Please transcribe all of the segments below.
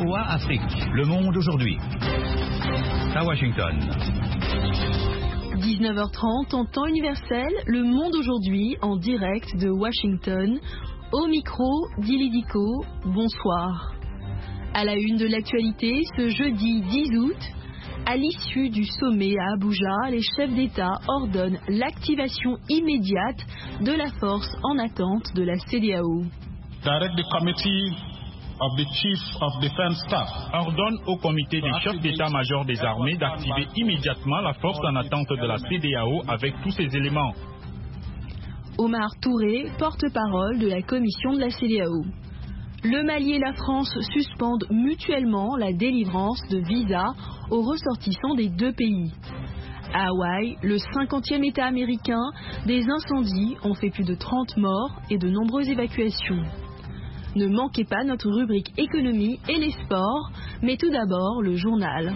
VOA Afrique, le monde aujourd'hui. À Washington. 19h30 en temps universel, le monde aujourd'hui en direct de Washington. Au micro, Dili Diko, bonsoir. À la une de l'actualité, ce jeudi 10 août, à l'issue du sommet à Abuja, les chefs d'État ordonnent l'activation immédiate de la force en attente de la CEDEAO. Direct the committee of the Chief of Defense Staff ordonne au comité des chefs d'état-major des armées d'activer immédiatement la force en attente de la CEDEAO avec tous ses éléments. Omar Touré, porte-parole de la commission de la CEDEAO. Le Mali et la France suspendent mutuellement la délivrance de visas aux ressortissants des deux pays. À Hawaï, le 50e État américain, des incendies ont fait plus de 30 morts et de nombreuses évacuations. Ne manquez pas notre rubrique économie et les sports, mais tout d'abord le journal.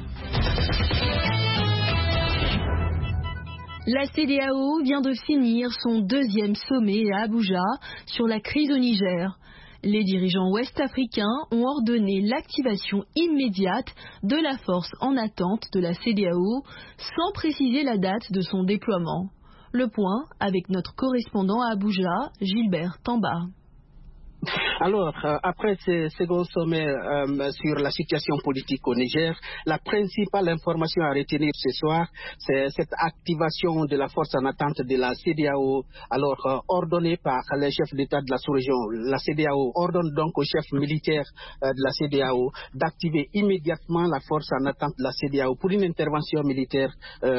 La CEDEAO vient de finir son deuxième sommet à Abuja sur la crise au Niger. Les dirigeants ouest-africains ont ordonné l'activation immédiate de la force en attente de la CEDEAO sans préciser la date de son déploiement. Le point avec notre correspondant à Abuja, Gilbert Tamba. Alors, après ce second sommet sur la situation politique au Niger, la principale information à retenir ce soir, c'est cette activation de la force en attente de la CEDEAO, alors ordonnée par les chefs d'État de la sous-région. La CEDEAO ordonne donc aux chefs militaires de la CEDEAO d'activer immédiatement la force en attente de la CEDEAO pour une intervention militaire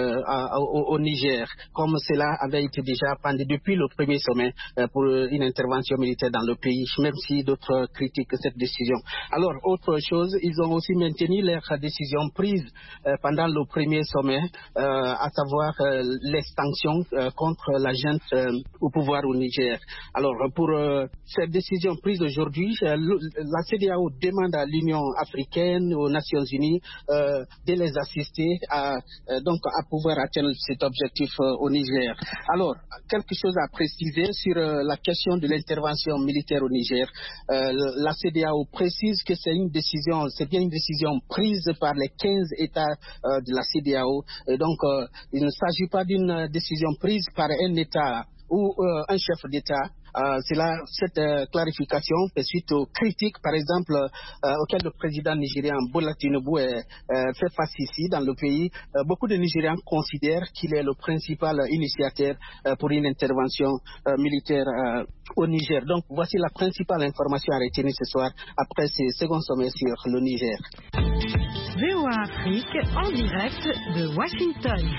au Niger, comme cela avait été déjà pendant depuis le premier sommet pour une intervention militaire dans le pays, même si d'autres critiquent cette décision. Alors, autre chose, ils ont aussi maintenu leur décision prise pendant le premier sommet, à savoir les sanctions contre la junte au pouvoir au Niger. Alors, pour cette décision prise aujourd'hui, la CEDEAO demande à l'Union africaine, aux Nations unies, de les assister donc à pouvoir atteindre cet objectif au Niger. Alors, quelque chose à préciser sur la question de l'intervention militaire au Niger. La CEDEAO précise que c'est bien une décision prise par les 15 États de la CEDEAO. Et donc, il ne s'agit pas d'une décision prise par un État ou un chef d'État. Cette clarification fait suite aux critiques, par exemple, auxquelles le président nigérien Bola Tinubu fait face ici dans le pays. Beaucoup de Nigériens considèrent qu'il est le principal initiateur pour une intervention militaire au Niger. Donc, voici la principale information à retenir ce soir après ce second sommet sur le Niger. VOA Afrique en direct de Washington.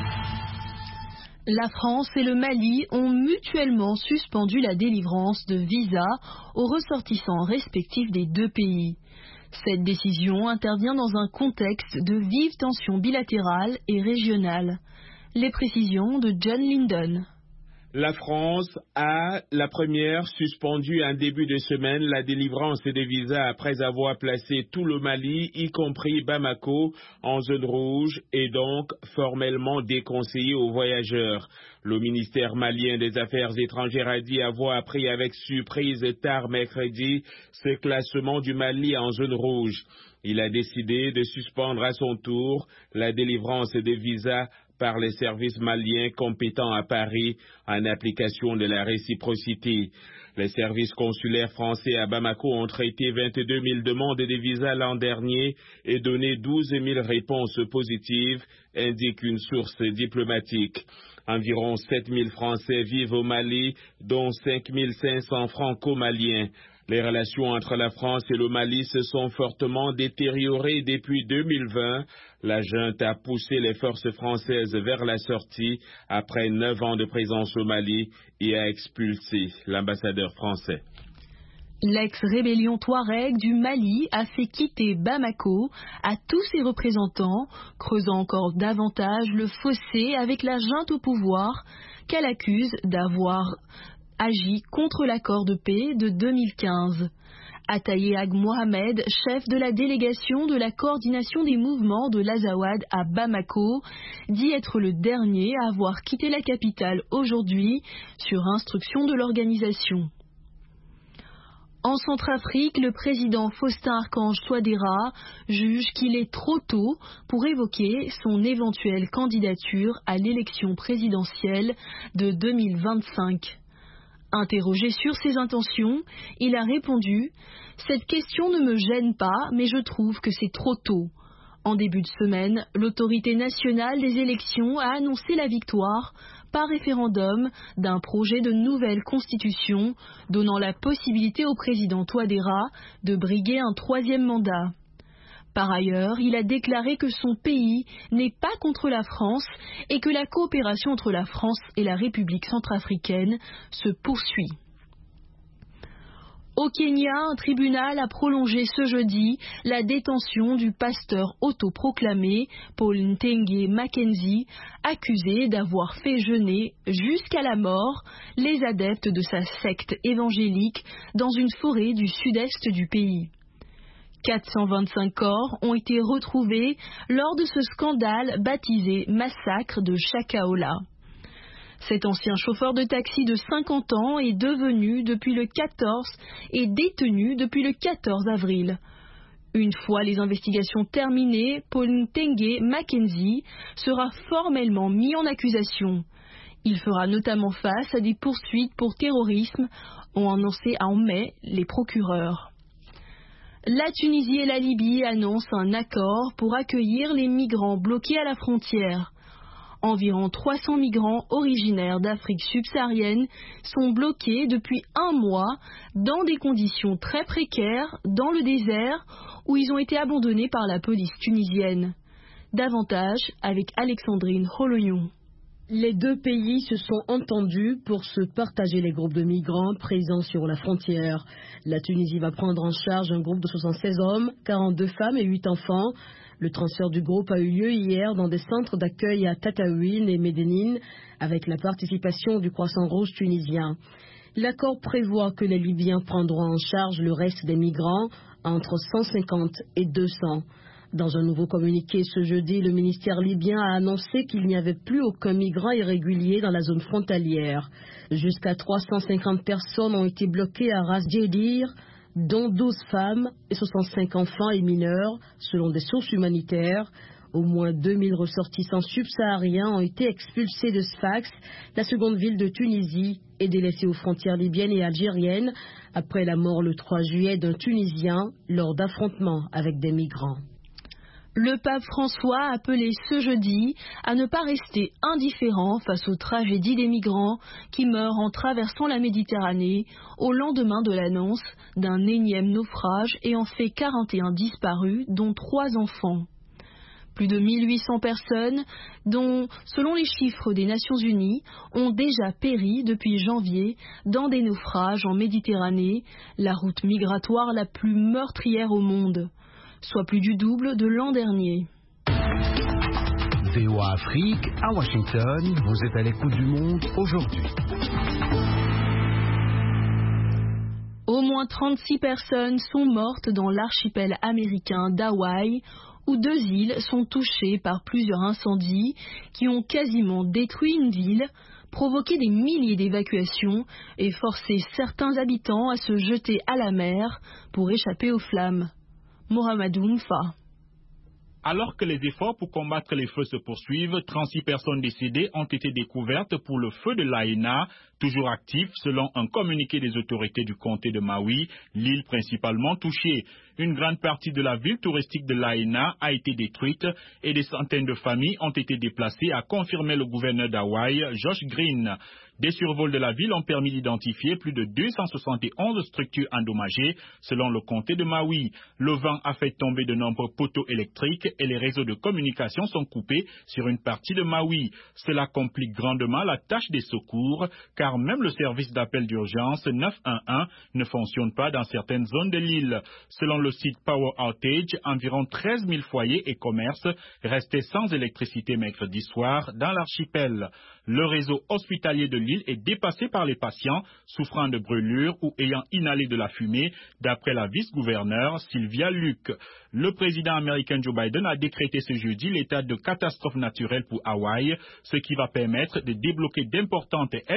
La France et le Mali ont mutuellement suspendu la délivrance de visas aux ressortissants respectifs des deux pays. Cette décision intervient dans un contexte de vives tensions bilatérales et régionales. Les précisions de John Linden. La France a, la première, suspendu en début de semaine la délivrance des visas après avoir placé tout le Mali, y compris Bamako, en zone rouge et donc formellement déconseillé aux voyageurs. Le ministère malien des Affaires étrangères a dit avoir appris avec surprise tard mercredi ce classement du Mali en zone rouge. Il a décidé de suspendre à son tour la délivrance des visas par les services maliens compétents à Paris en application de la réciprocité. Les services consulaires français à Bamako ont traité 22 000 demandes de visas l'an dernier et donné 12 000 réponses positives, indique une source diplomatique. Environ 7 000 Français vivent au Mali, dont 5 500 franco-maliens. Les relations entre la France et le Mali se sont fortement détériorées depuis 2020. La junte a poussé les forces françaises vers la sortie après 9 ans de présence au Mali et a expulsé l'ambassadeur français. L'ex-rébellion Touareg du Mali a fait quitter Bamako à tous ses représentants, creusant encore davantage le fossé avec la junte au pouvoir qu'elle accuse d'avoir agi contre l'accord de paix de 2015. Ataïe Ag Mohamed, chef de la délégation de la coordination des mouvements de l'Azawad à Bamako, dit être le dernier à avoir quitté la capitale aujourd'hui sur instruction de l'organisation. En Centrafrique, le président Faustin-Archange Touadéra juge qu'il est trop tôt pour évoquer son éventuelle candidature à l'élection présidentielle de 2025. Interrogé sur ses intentions, il a répondu « Cette question ne me gêne pas, mais je trouve que c'est trop tôt ». En début de semaine, l'autorité nationale des élections a annoncé la victoire par référendum d'un projet de nouvelle constitution donnant la possibilité au président Touadéra de briguer un 3e mandat. Par ailleurs, il a déclaré que son pays n'est pas contre la France et que la coopération entre la France et la République centrafricaine se poursuit. Au Kenya, un tribunal a prolongé ce jeudi la détention du pasteur autoproclamé Paul Ntenge Mackenzie, accusé d'avoir fait jeûner jusqu'à la mort les adeptes de sa secte évangélique dans une forêt du sud-est du pays. 425 corps ont été retrouvés lors de ce scandale baptisé massacre de Chakaola. Cet ancien chauffeur de taxi de 50 ans est détenu depuis le 14 avril. Une fois les investigations terminées, Paul Ntenge Mackenzie sera formellement mis en accusation. Il fera notamment face à des poursuites pour terrorisme, ont annoncé en mai les procureurs. La Tunisie et la Libye annoncent un accord pour accueillir les migrants bloqués à la frontière. Environ 300 migrants originaires d'Afrique subsaharienne sont bloqués depuis un mois dans des conditions très précaires dans le désert où ils ont été abandonnés par la police tunisienne. Davantage avec Alexandrine Holoyon. Les deux pays se sont entendus pour se partager les groupes de migrants présents sur la frontière. La Tunisie va prendre en charge un groupe de 76 hommes, 42 femmes et 8 enfants. Le transfert du groupe a eu lieu hier dans des centres d'accueil à Tataouine et Médénine avec la participation du Croissant Rouge tunisien. L'accord prévoit que les Libyens prendront en charge le reste des migrants entre 150 et 200. Dans un nouveau communiqué ce jeudi, le ministère libyen a annoncé qu'il n'y avait plus aucun migrant irrégulier dans la zone frontalière. Jusqu'à 350 personnes ont été bloquées à Ras Djedir, dont 12 femmes et 65 enfants et mineurs, selon des sources humanitaires. Au moins 2000 ressortissants subsahariens ont été expulsés de Sfax, la seconde ville de Tunisie, et délaissés aux frontières libyennes et algériennes, après la mort le 3 juillet d'un Tunisien lors d'affrontements avec des migrants. Le pape François a appelé ce jeudi à ne pas rester indifférent face aux tragédies des migrants qui meurent en traversant la Méditerranée au lendemain de l'annonce d'un énième naufrage ayant fait 41 disparus, dont 3 enfants. Plus de 1800 personnes, dont, selon les chiffres des Nations Unies, ont déjà péri depuis janvier dans des naufrages en Méditerranée, la route migratoire la plus meurtrière au monde, soit plus du double de l'an dernier. VOA Afrique, à Washington, vous êtes à l'écoute du monde aujourd'hui. Au moins 36 personnes sont mortes dans l'archipel américain d'Hawaï, où 2 îles sont touchées par plusieurs incendies qui ont quasiment détruit une ville, provoqué des milliers d'évacuations et forcé certains habitants à se jeter à la mer pour échapper aux flammes. Mohamedou Mfa. Alors que les efforts pour combattre les feux se poursuivent, 36 personnes décédées ont été découvertes pour le feu de Lahaina, toujours actif selon un communiqué des autorités du comté de Maui, l'île principalement touchée. Une grande partie de la ville touristique de Lahaina a été détruite et des centaines de familles ont été déplacées, a confirmé le gouverneur d'Hawaï, Josh Green. Des survols de la ville ont permis d'identifier plus de 271 structures endommagées, selon le comté de Maui. Le vent a fait tomber de nombreux poteaux électriques et les réseaux de communication sont coupés sur une partie de Maui. Cela complique grandement la tâche des secours, car même le service d'appel d'urgence 911 ne fonctionne pas dans certaines zones de l'île. Selon le site Power Outage, environ 13 000 foyers et commerces restaient sans électricité mercredi soir dans l'archipel. Le réseau hospitalier de l'île est dépassé par les patients souffrant de brûlures ou ayant inhalé de la fumée, d'après la vice-gouverneure Sylvia Luke. Le président américain Joe Biden a décrété ce jeudi l'état de catastrophe naturelle pour Hawaï, ce qui va permettre de débloquer d'importantes aides fédérales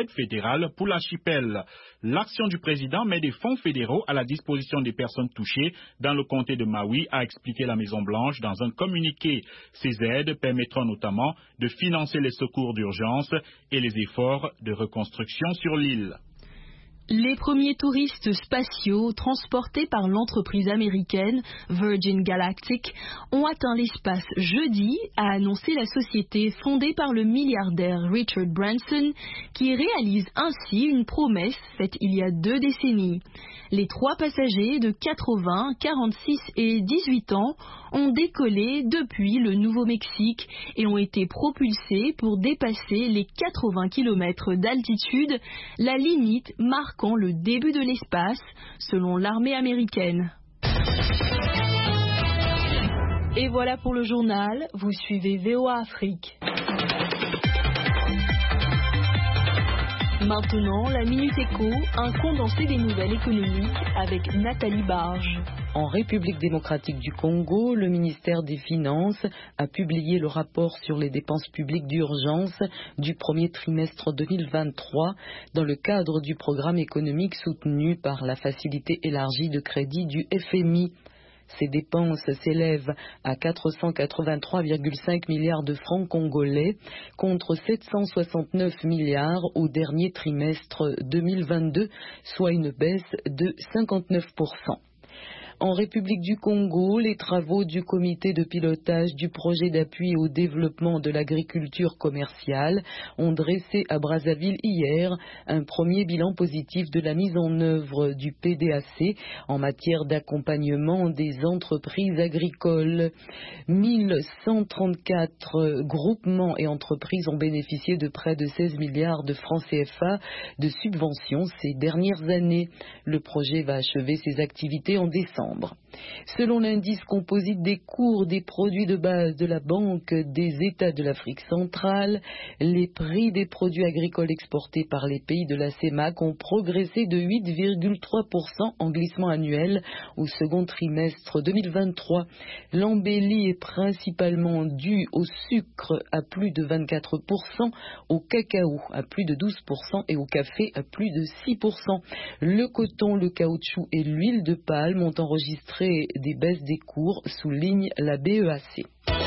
fédéral pour l'archipel. L'action du président met des fonds fédéraux à la disposition des personnes touchées dans le comté de Maui, a expliqué la Maison-Blanche dans un communiqué. Ces aides permettront notamment de financer les secours d'urgence et les efforts de reconstruction sur l'île. Les premiers touristes spatiaux transportés par l'entreprise américaine Virgin Galactic ont atteint l'espace jeudi, a annoncé la société fondée par le milliardaire Richard Branson, qui réalise ainsi une promesse faite il y a 2 décennies. Les 3 passagers de 80, 46 et 18 ans ont décollé depuis le Nouveau-Mexique et ont été propulsés pour dépasser les 80 km d'altitude, la limite marquant le début de l'espace, selon l'armée américaine. Et voilà pour le journal, vous suivez VOA Afrique. Maintenant, la Minute Éco, un condensé des nouvelles économiques avec Nathalie Barge. En République démocratique du Congo, le ministère des Finances a publié le rapport sur les dépenses publiques d'urgence du premier trimestre 2023 dans le cadre du programme économique soutenu par la facilité élargie de crédit du FMI. Ces dépenses s'élèvent à 483,5 milliards de francs congolais contre 769 milliards au dernier trimestre 2022, soit une baisse de 59%. En République du Congo, les travaux du comité de pilotage du projet d'appui au développement de l'agriculture commerciale ont dressé à Brazzaville hier un premier bilan positif de la mise en œuvre du PDAC en matière d'accompagnement des entreprises agricoles. 1134 groupements et entreprises ont bénéficié de près de 16 milliards de francs CFA de subventions ces dernières années. Le projet va achever ses activités en décembre. Selon l'indice composite des cours des produits de base de la Banque des États de l'Afrique centrale, les prix des produits agricoles exportés par les pays de la CEMAC ont progressé de 8,3% en glissement annuel au second trimestre 2023. L'embellie est principalement due au sucre à plus de 24%, au cacao à plus de 12% et au café à plus de 6%. Le coton, le caoutchouc et l'huile de palme ont enregistré des baisses des cours, souligne la BEAC.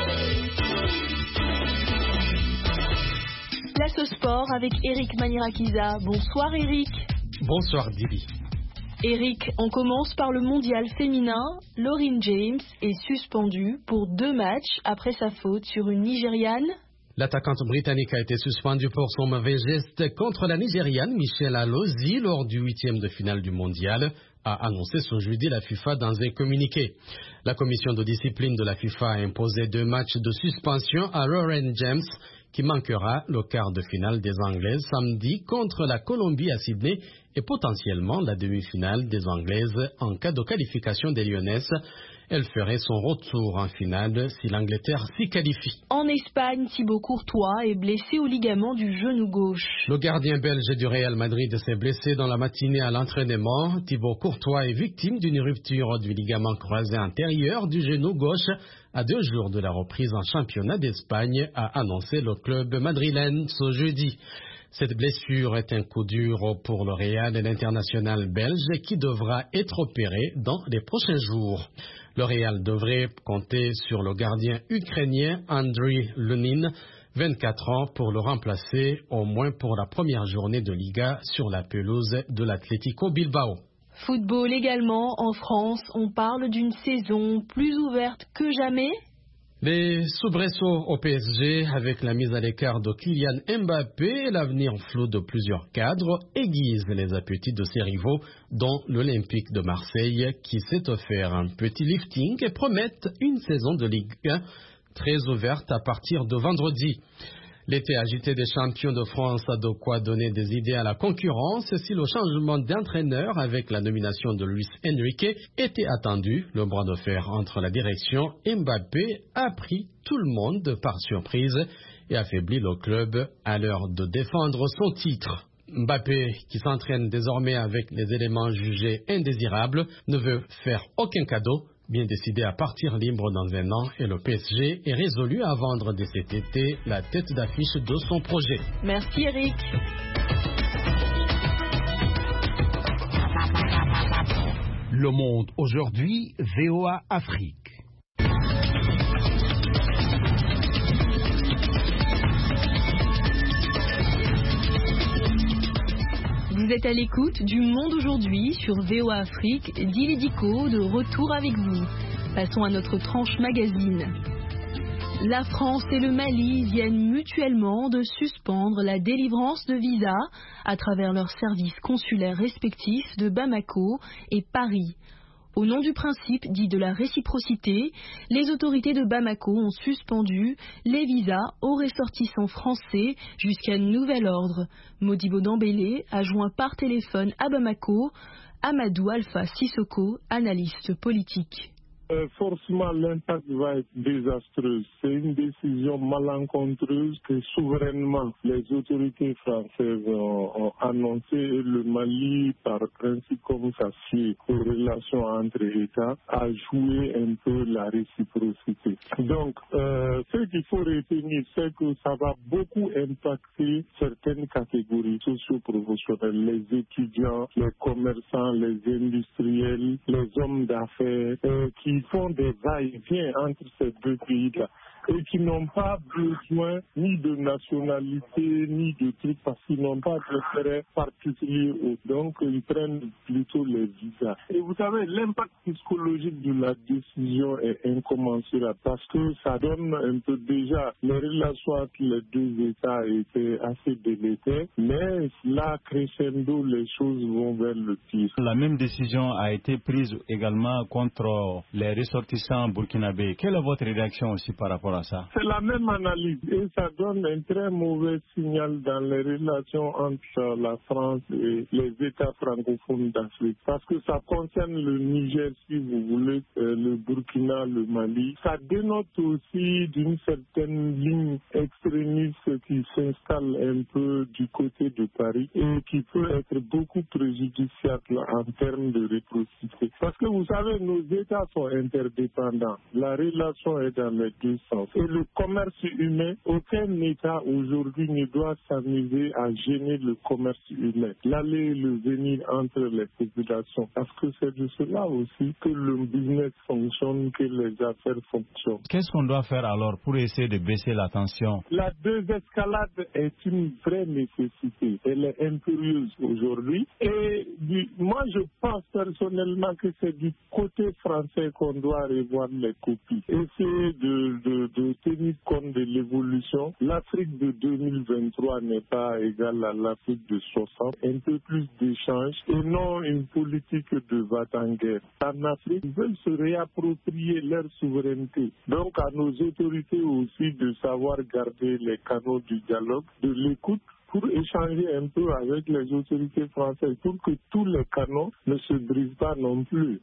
Place au sport avec Eric Manirakiza. Bonsoir Eric. Bonsoir Didi. Eric, on commence par le mondial féminin. Lauryn James est suspendue pour 2 matchs après sa faute sur une Nigériane. L'attaquante britannique a été suspendue pour son mauvais geste contre la Nigériane Michelle Alozie lors du 8e de finale du mondial, a annoncé ce jeudi la FIFA dans un communiqué. La commission de discipline de la FIFA a imposé 2 matchs de suspension à Lauryn James, qui manquera le quart de finale des Anglaises samedi contre la Colombie à Sydney et potentiellement la demi-finale des Anglaises en cas de qualification des Lyonnaises. Elle ferait son retour en finale si l'Angleterre s'y qualifie. En Espagne, Thibaut Courtois est blessé au ligament du genou gauche. Le gardien belge du Real Madrid s'est blessé dans la matinée à l'entraînement. Thibaut Courtois est victime d'une rupture du ligament croisé antérieur du genou gauche à 2 jours de la reprise en championnat d'Espagne, a annoncé le club madrilène ce jeudi. Cette blessure est un coup dur pour le Real et l'international belge qui devra être opéré dans les prochains jours. Le Real devrait compter sur le gardien ukrainien Andriy Lunin, 24 ans, pour le remplacer au moins pour la première journée de Liga sur la pelouse de l'Atlético Bilbao. Football également, en France, on parle d'une saison plus ouverte que jamais. Les soubresauts au PSG avec la mise à l'écart de Kylian Mbappé et l'avenir flou de plusieurs cadres aiguisent les appétits de ses rivaux, dont l'Olympique de Marseille qui s'est offert un petit lifting et promettent une saison de Ligue 1 très ouverte à partir de vendredi. L'été agité des champions de France a de quoi donner des idées à la concurrence. Si le changement d'entraîneur avec la nomination de Luis Enrique était attendu, le bras de fer entre la direction et Mbappé a pris tout le monde par surprise et affaibli le club à l'heure de défendre son titre. Mbappé, qui s'entraîne désormais avec les éléments jugés indésirables, ne veut faire aucun cadeau. Bien décidé à partir libre dans un an, et le PSG est résolu à vendre dès cet été la tête d'affiche de son projet. Merci Eric. Le Monde aujourd'hui, VOA Afrique. Vous êtes à l'écoute du Monde aujourd'hui sur VOA Afrique, Dili Diko de retour avec vous. Passons à notre tranche magazine. La France et le Mali viennent mutuellement de suspendre la délivrance de visas à travers leurs services consulaires respectifs de Bamako et Paris. Au nom du principe dit de la réciprocité, les autorités de Bamako ont suspendu les visas aux ressortissants français jusqu'à nouvel ordre. Modibo Dambélé a joint par téléphone à Bamako Amadou Alpha Sissoko, analyste politique. Forcément, l'impact va être désastreux. C'est une décision malencontreuse que souverainement les autorités françaises ont annoncé et le Mali, par principe comme ça fait aux relations entre États, a joué un peu la réciprocité. Donc, ce qu'il faut retenir, c'est que ça va beaucoup impacter certaines catégories socio-professionnelles, les étudiants, les commerçants, les industriels, les hommes d'affaires, qui font des va-et-vient entre ces deux pays-là et qui n'ont pas besoin ni de nationalité ni de trucs parce qu'ils n'ont pas d'intérêt particulier. Donc ils prennent plutôt les visas. Et vous savez, l'impact psychologique de la décision est incommensurable parce que ça donne un peu déjà les relations entre les deux États étaient assez délétères, mais là, crescendo, les choses vont vers le pire. La même décision a été prise également contre les ressortissants burkinabés. Quelle est votre réaction aussi par rapport à ça? C'est la même analyse et ça donne un très mauvais signal dans les relations entre la France et les États francophones d'Afrique parce que ça concerne le Niger, si vous voulez, le Burkina, le Mali. Ça dénote aussi d'une certaine ligne extrémiste qui s'installe un peu du côté de Paris et qui peut être beaucoup préjudiciable en termes de réciprocité. Parce que vous savez, nos États sont interdépendants. La relation est dans les deux sens. Et le commerce humain, aucun État aujourd'hui ne doit s'amuser à gêner le commerce humain, l'aller et le venir entre les populations. Parce que c'est de cela aussi que le business fonctionne, que les affaires fonctionnent. Qu'est-ce qu'on doit faire alors pour essayer de baisser la tension? La désescalade est une vraie nécessité. Elle est impérieuse aujourd'hui. Et moi, je pense personnellement que c'est du côté français qu'on doit revoir les copies. Essayer de tenir compte de l'évolution. L'Afrique de 2023 n'est pas égale à l'Afrique de 60. Un peu plus d'échanges et non une politique de va-t-en-guerre. En Afrique, ils veulent se réapproprier leur souveraineté. Donc à nos autorités aussi de savoir garder les canaux du dialogue, de l'écoute, pour échanger un peu avec les autorités françaises pour que tous les canaux ne se brisent pas non plus.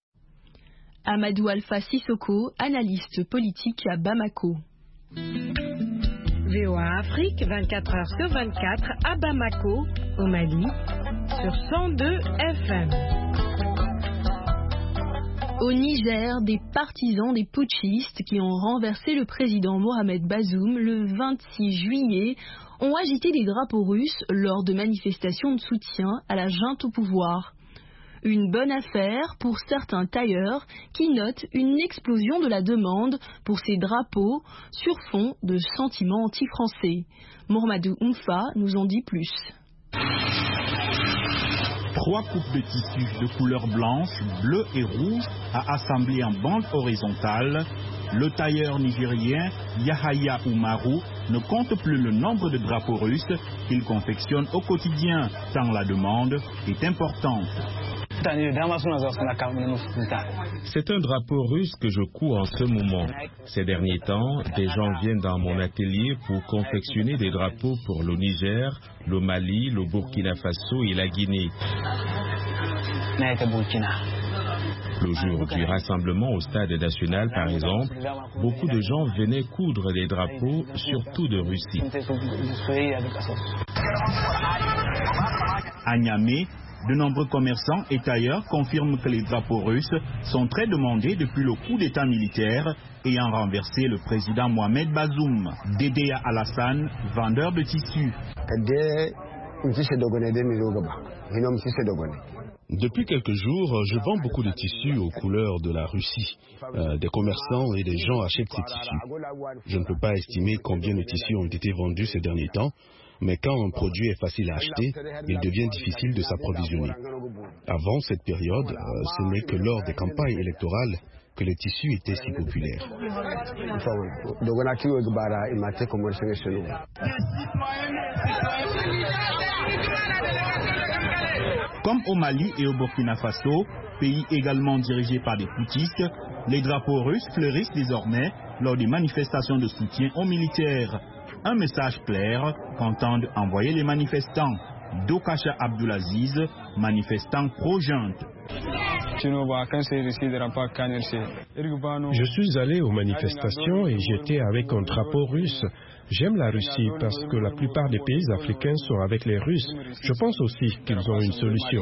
Amadou Alpha Sissoko, analyste politique à Bamako. VOA Afrique, 24 heures sur 24 à Bamako, au Mali, sur 102 FM. Au Niger, des partisans des putschistes qui ont renversé le président Mohamed Bazoum le 26 juillet ont agité des drapeaux russes lors de manifestations de soutien à la junte au pouvoir. Une bonne affaire pour certains tailleurs qui notent une explosion de la demande pour ces drapeaux sur fond de sentiments anti-français. Mohamedou Oumfa nous en dit plus. 3 coupes de tissu de couleur blanche, bleue et rouge à assembler en bande horizontale. Le tailleur nigérien Yahaya Oumarou ne compte plus le nombre de drapeaux russes qu'il confectionne au quotidien, tant la demande est importante. C'est un drapeau russe que je couds en ce moment. Ces derniers temps, des gens viennent dans mon atelier pour confectionner des drapeaux pour le Niger, le Mali, le Burkina Faso et la Guinée. Le jour du rassemblement au stade national, par exemple, beaucoup de gens venaient coudre des drapeaux, surtout de Russie. À Niamey, de nombreux commerçants et tailleurs confirment que les drapeaux russes sont très demandés depuis le coup d'État militaire ayant renversé le président Mohamed Bazoum. Dédéa Alassane, vendeur de tissus. Depuis quelques jours, je vends beaucoup de tissus aux couleurs de la Russie. Des commerçants et des gens achètent ces tissus. Je ne peux pas estimer combien de tissus ont été vendus ces derniers temps, mais quand un produit est facile à acheter, il devient difficile de s'approvisionner. Avant cette période, ce n'est que lors des campagnes électorales que les tissus étaient si populaires. Comme au Mali et au Burkina Faso, pays également dirigés par des putschistes, les drapeaux russes fleurissent désormais lors des manifestations de soutien aux militaires. Un message clair qu'entendent envoyer les manifestants. Dokasha Abdulaziz, manifestant pro-junte. Je suis allé aux manifestations et j'étais avec un drapeau russe. J'aime la Russie parce que la plupart des pays africains sont avec les Russes. Je pense aussi qu'ils ont une solution.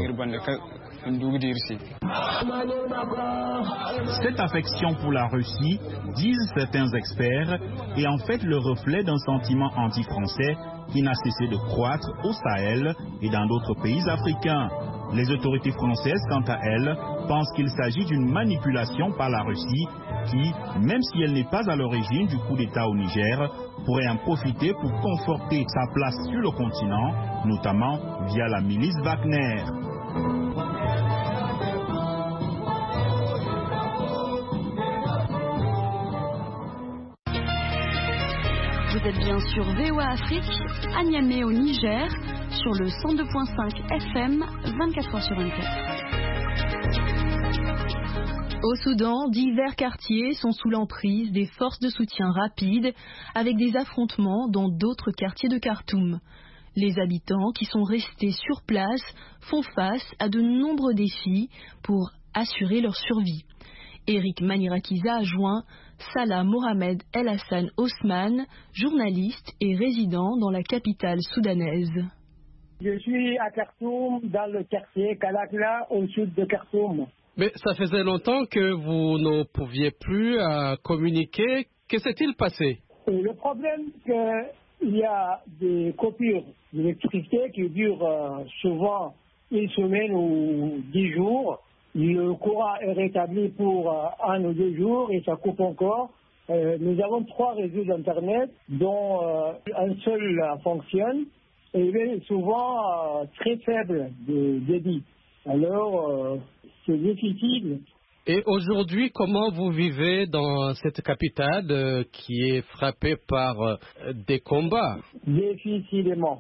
Cette affection pour la Russie, disent certains experts, est en fait le reflet d'un sentiment anti-français qui n'a cessé de croître au Sahel et dans d'autres pays africains. Les autorités françaises, quant à elles, pensent qu'il s'agit d'une manipulation par la Russie qui, même si elle n'est pas à l'origine du coup d'État au Niger, pourrait en profiter pour conforter sa place sur le continent, notamment via la milice Wagner. Vous êtes bien sur VOA Afrique, à Niamey au Niger, sur le 102.5 FM, 24h/24. Au Soudan, divers quartiers sont sous l'emprise des forces de soutien rapide, avec des affrontements dans d'autres quartiers de Khartoum. Les habitants qui sont restés sur place font face à de nombreux défis pour assurer leur survie. Eric Manirakiza a joint Salah Mohamed El Hassan Osman, journaliste et résident dans la capitale soudanaise. Je suis à Khartoum, dans le quartier Kalakla, au sud de Khartoum. Mais ça faisait longtemps que vous ne pouviez plus communiquer. Que s'est-il passé? Le problème, c'est qu'il y a des coupures d'électricité qui durent souvent une semaine ou 10 jours. Le courant est rétabli pour 1 ou 2 jours et ça coupe encore. Nous avons 3 réseaux d'Internet, dont un seul fonctionne et il est souvent très faible de débit. Alors, c'est difficile. Et aujourd'hui, comment vous vivez dans cette capitale qui est frappée par des combats? Difficilement.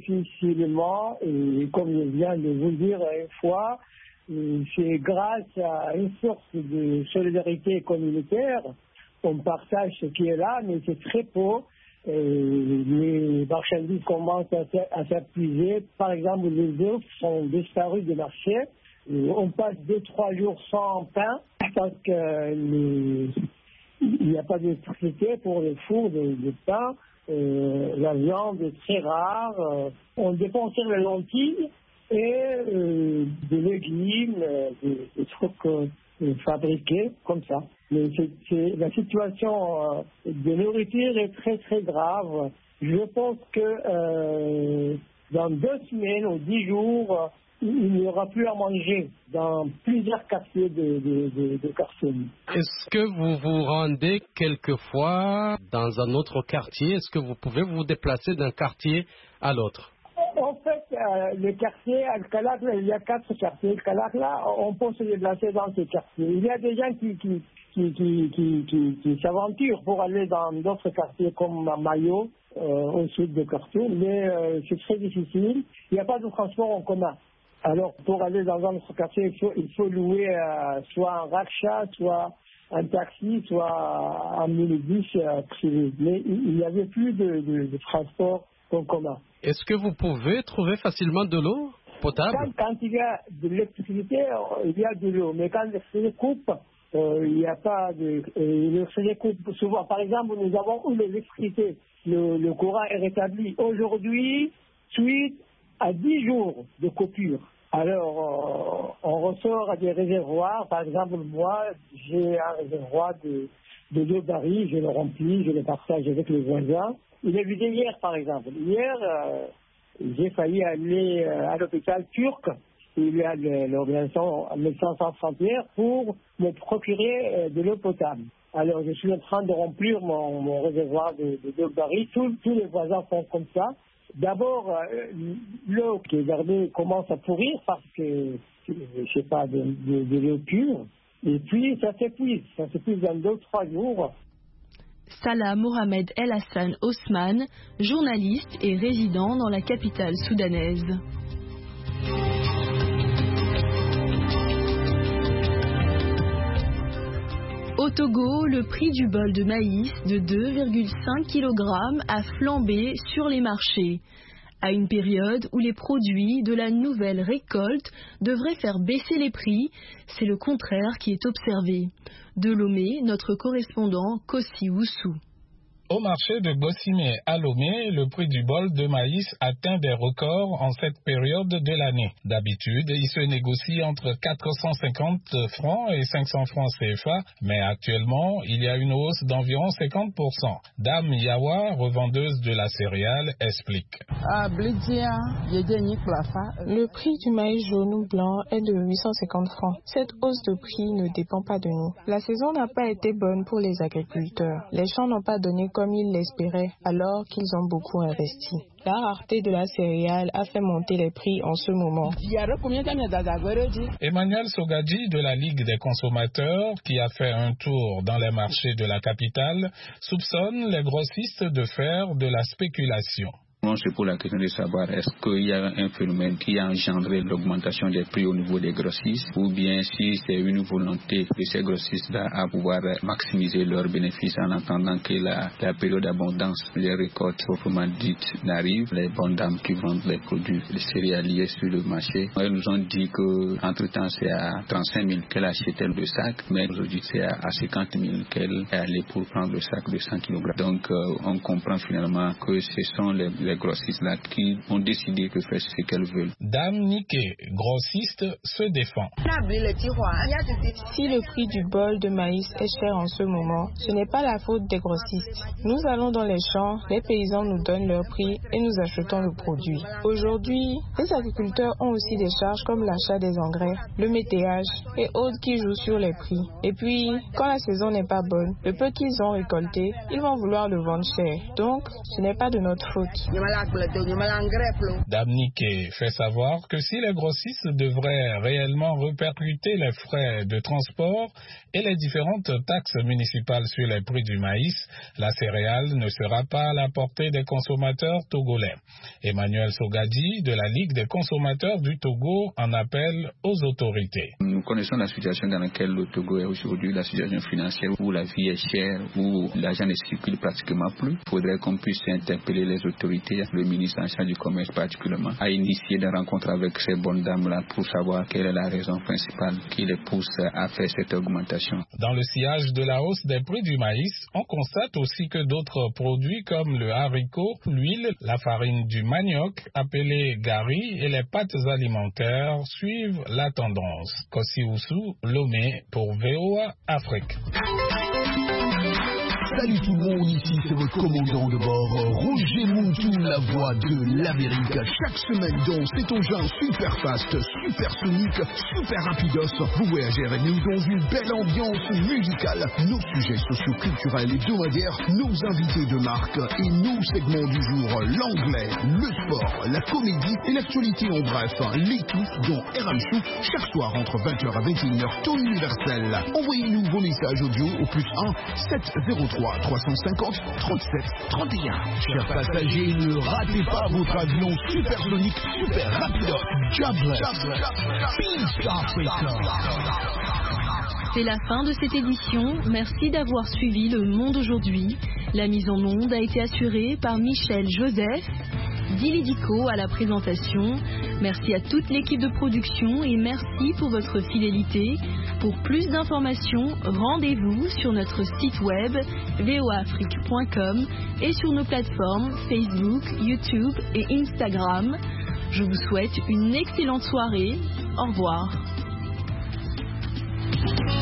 Et comme je viens de vous le dire une fois, c'est grâce à une source de solidarité communautaire. On partage ce qui est là, mais c'est très peu. Les marchandises commencent à s'épuiser. Par exemple, les œufs sont disparus du marché. On passe 2-3 jours sans pain parce qu'il n'y a pas d'électricité pour les fours de pain. La viande est très rare. On dépend sur les lentilles et des légumes, des trucs fabriqués comme ça. Mais la situation de nourriture est très très grave. Je pense que dans 2 semaines ou 10 jours, il n'y aura plus à manger dans plusieurs quartiers de Khartoum. Est-ce que vous vous rendez quelquefois dans un autre quartier? Est-ce que vous pouvez vous déplacer d'un quartier à l'autre? En fait, le quartier Al-Kalakla, il y a 4 quartiers. Al-Kalakla, on peut se déplacer dans ces quartiers. Il y a des gens qui s'aventurent pour aller dans d'autres quartiers comme Mayo, au sud de Khartoum, mais c'est très difficile. Il n'y a pas de transport en commun. Alors, pour aller dans un autre quartier, il faut louer soit un raksha, soit un taxi, soit un minibus privé. Mais il n'y avait plus de transport en commun. Est-ce que vous pouvez trouver facilement de l'eau potable? Quand il y a de l'électricité, il y a de l'eau. Mais quand l'électricité coupe, il n'y a pas de... l'électricité coupe souvent. Par exemple, nous avons eu l'électricité. Le courant est rétabli. Aujourd'hui, suite à 10 jours de coupure. Alors, on ressort à des réservoirs. Par exemple, moi, j'ai un réservoir de 2 barils. Je le remplis, je le partage avec les voisins. Il est vidé hier, par exemple. Hier, j'ai failli aller à l'hôpital turc il y a l'organisation Médecins sans frontières pour me procurer de l'eau potable. Alors je suis en train de remplir mon réservoir de barils. Tous les voisins font comme ça. D'abord, l'eau qui est gardée commence à pourrir parce que je sais pas de l'eau pure. Et puis ça s'épuise dans 2-3 jours. Salah Mohamed El Hassan Osman, journaliste et résident dans la capitale soudanaise. Au Togo, le prix du bol de maïs de 2,5 kg a flambé sur les marchés, à une période où les produits de la nouvelle récolte devraient faire baisser les prix. C'est le contraire qui est observé. De Lomé, notre correspondant Kossi Oussou. Au marché de Gossimé à Lomé, le prix du bol de maïs atteint des records en cette période de l'année. D'habitude, il se négocie entre 450 francs et 500 francs CFA, mais actuellement, il y a une hausse d'environ 50%. Dame Yawa, revendeuse de la céréale, explique. Le prix du maïs jaune ou blanc est de 850 francs. Cette hausse de prix ne dépend pas de nous. La saison n'a pas été bonne pour les agriculteurs. Les champs n'ont pas donné comme ils l'espéraient, alors qu'ils ont beaucoup investi. La rareté de la céréale a fait monter les prix en ce moment. Emmanuel Sogadji de la Ligue des consommateurs, qui a fait un tour dans les marchés de la capitale, soupçonne les grossistes de faire de la spéculation. C'est pour la question de savoir est-ce qu'il y a un phénomène qui a engendré l'augmentation des prix au niveau des grossistes ou bien si c'est une volonté de ces grossistes-là à pouvoir maximiser leurs bénéfices en attendant que la période d'abondance des récoltes proprement dites n'arrive. Les bonnes dames qui vendent les produits les céréaliers sur le marché, elles nous ont dit qu'entre-temps c'est à 35 000 qu'elle achetait le sac, mais aujourd'hui c'est à 50 000 qu'elle est allée pour prendre le sac de 100 kg. Donc on comprend finalement que ce sont les grossistes là qui ont décidé de faire ce qu'elles veulent. Dame Niké, grossiste, se défend. Si le prix du bol de maïs est cher en ce moment, ce n'est pas la faute des grossistes. Nous allons dans les champs, les paysans nous donnent leur prix et nous achetons le produit. Aujourd'hui, les agriculteurs ont aussi des charges comme l'achat des engrais, le météage et autres qui jouent sur les prix. Et puis, quand la saison n'est pas bonne, le peu qu'ils ont récolté, ils vont vouloir le vendre cher. Donc, ce n'est pas de notre faute. Dame Niké fait savoir que si les grossistes devraient réellement répercuter les frais de transport et les différentes taxes municipales sur les prix du maïs, la céréale ne sera pas à la portée des consommateurs togolais. Emmanuel Sogadji de la Ligue des consommateurs du Togo en appelle aux autorités. Nous connaissons la situation dans laquelle le Togo est aujourd'hui, la situation financière où la vie est chère, où l'argent ne circule pratiquement plus. Il faudrait qu'on puisse interpeller les autorités, le ministre en charge du commerce particulièrement, à initier des rencontres avec ces bonnes dames-là pour savoir quelle est la raison principale qui les pousse à faire cette augmentation. Dans le sillage de la hausse des prix du maïs, on constate aussi que d'autres produits comme le haricot, l'huile, la farine du manioc, appelée gari, et les pâtes alimentaires suivent la tendance. Kossi Oussou, Lomé pour VOA Afrique. Salut tout le monde, ici c'est votre commandant de bord, Roger Montou, la voix de l'Amérique. Chaque semaine dans cet engin super fast, super sonique, super rapidos, vous voyagez avec nous dans une belle ambiance musicale. Nos sujets socio-culturels hebdomadaires, nos invités de marque et nos segments du jour, l'anglais, le sport, la comédie et l'actualité en bref. Les tous dans RM Show, chaque soir entre 20h à 21h, temps universel. Envoyez-nous vos messages audio au +1 703 350 37 31. Chers passagers, ne ratez pas votre avion supersonique, super rapide. Jobless. Peace Africa. C'est la fin de cette édition. Merci d'avoir suivi Le Monde aujourd'hui. La mise en onde a été assurée par Michel Joseph, Dili Dico à la présentation. Merci à toute l'équipe de production et merci pour votre fidélité. Pour plus d'informations, rendez-vous sur notre site web voafrique.com et sur nos plateformes Facebook, YouTube et Instagram. Je vous souhaite une excellente soirée. Au revoir.